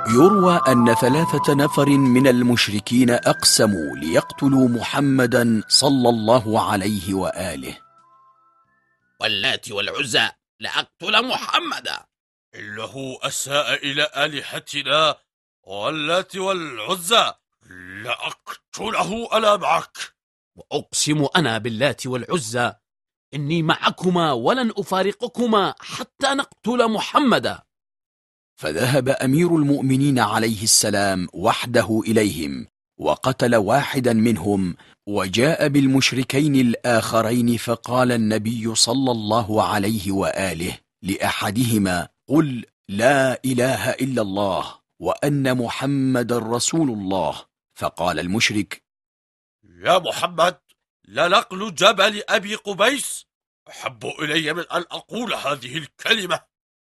يروى أن 3 نفر من المشركين أقسموا ليقتلوا محمدا صلى الله عليه وآله. واللات والعزى لأقتل محمدا، إنه أساء إلى آلهتنا، واللات والعزى لأقتله أنا معك. وأقسم أنا باللات والعزى إني معكما ولن أفارقكما حتى نقتل محمدا. فذهب أمير المؤمنين عليه السلام وحده إليهم وقتل واحدا منهم، وجاء بالمشركين الآخرين، فقال النبي صلى الله عليه وآله لأحدهما: قل لا إله إلا الله وأن محمد رسول الله. فقال المشرك: يا محمد، لنقل جبل أبي قبيس أحب إلي من أن أقول هذه الكلمة.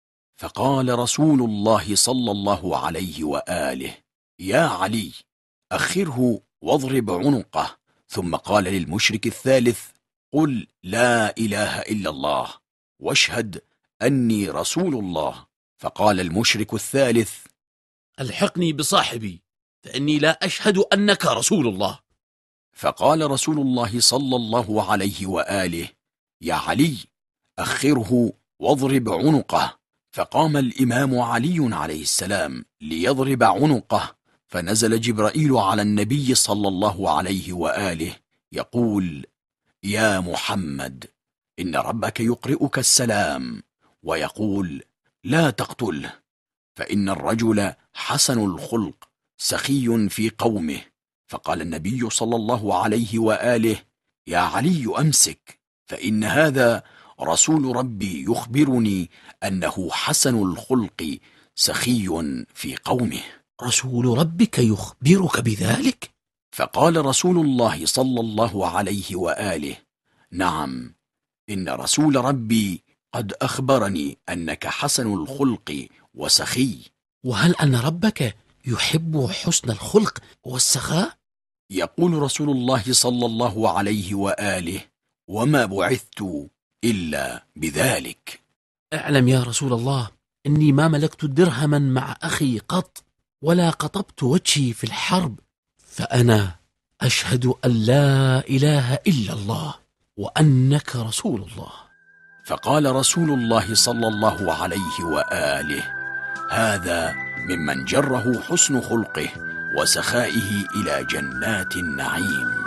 فقال رسول الله صلى الله عليه وآله: يا علي، أخره واضرب عنقه. ثم قال للمشرك الثالث: قل لا إله إلا الله واشهد أني رسول الله. فقال المشرك الثالث: ألحقني بصاحبي فإني لا أشهد أنك رسول الله. فقال رسول الله صلى الله عليه وآله: يا علي، أخره واضرب عنقه. فقام الإمام علي عليه السلام ليضرب عنقه، فنزل جبرائيل على النبي صلى الله عليه وآله يقول: يا محمد، إن ربك يقرئك السلام ويقول: لا تقتله، فإن الرجل حسن الخلق سخي في قومه. فقال النبي صلى الله عليه وآله: يا علي، أمسك، فإن هذا رسول ربي يخبرني أنه حسن الخلق سخي في قومه. رسول ربك يخبرك بذلك؟ فقال رسول الله صلى الله عليه وآله: نعم، إن رسول ربي قد أخبرني أنك حسن الخلق وسخي. وهل أن ربك يحب حسن الخلق والسخاء؟ يقول رسول الله صلى الله عليه وآله: وما بعثت إلا بذلك. اعلم يا رسول الله إني ما ملكت درهما مع أخي قط، ولا قطبت وجهي في الحرب، فأنا أشهد أن لا إله إلا الله وأنك رسول الله. فقال رسول الله صلى الله عليه وآله: هذا ممن جره حسن خلقه وسخائه إلى جنات النعيم.